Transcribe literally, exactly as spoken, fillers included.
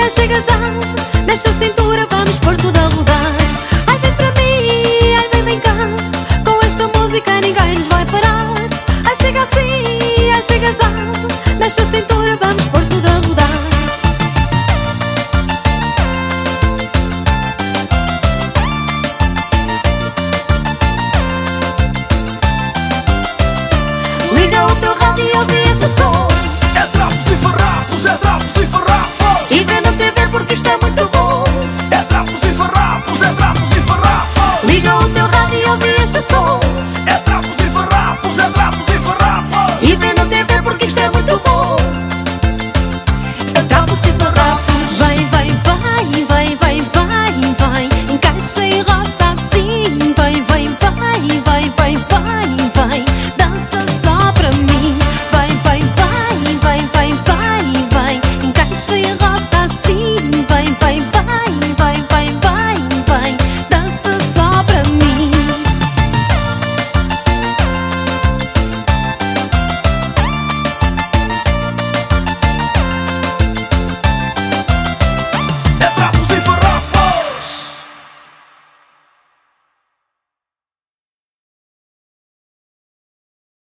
mas chega já. Mexe a cintura, vamos pôr tudo a rodar. Ai vem para mim, ai vem, vem cá. Com esta música ninguém nos vai parar. Ai chega assim, ai chega já. Mexe a cintura, vamos pôr